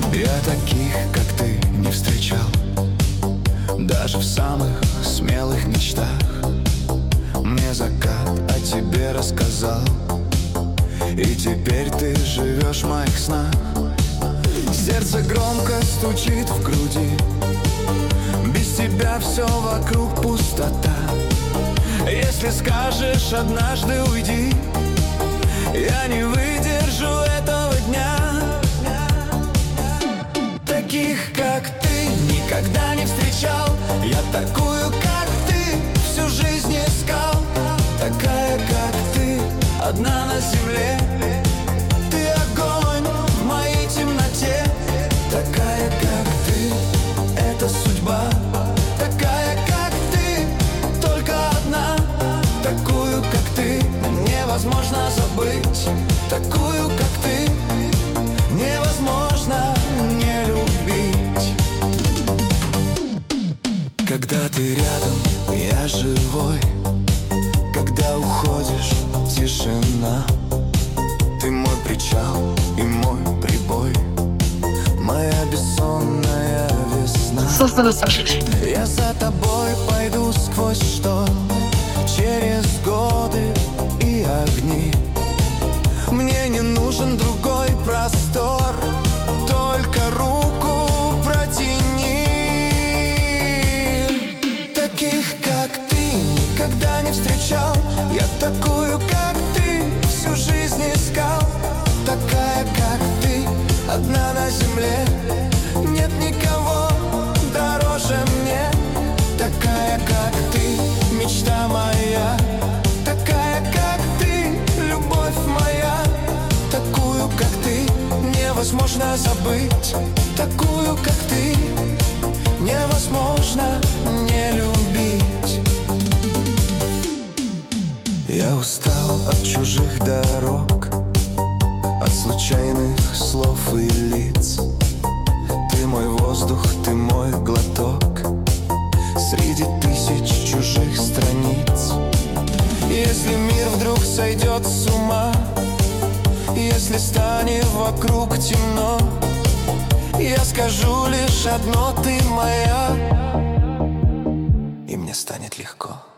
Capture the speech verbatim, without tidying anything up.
Я таких, как ты, не встречал, даже в самых смелых мечтах. Мне закат о тебе рассказал, и теперь ты живешь в моих снах. Сердце громко стучит в груди, без тебя все вокруг пустота. Если скажешь однажды уйди, я не выдержу этого дня. Таких, как ты, никогда не встречал. Я такую, как ты, всю жизнь искал. Такая, как ты, одна на земле. Ты огонь в моей темноте. Такая, как ты, это судьба. Такая, как ты, только одна. Такую, как ты, невозможно забыть. Такую, как ты, невозможно не любить. Когда ты рядом, я живой. Когда уходишь, тишина. Ты мой причал и мой прибой, моя бессонная весна. Я за тобой пойду сквозь шторм, через годы и огни. Мне не нужен другой простор, только руку протяни. Таких, как ты, никогда не встречал. Я такую, как ты, всю жизнь искал. Такая, как ты, одна на земле. Нет никого дороже мне. Такая, как ты, мечта моя. Такая, как ты, любовь моя. Такую, как ты, невозможно забыть. Такую, как ты, невозможно не любить. Я устал от чужих дорог, от случайных слов и лиц. Ты мой воздух, ты мой глоток среди тысяч чужих страниц. Если мир вдруг сойдет с ума, если станет вокруг темно, я скажу лишь одно: ты моя, и мне станет легко.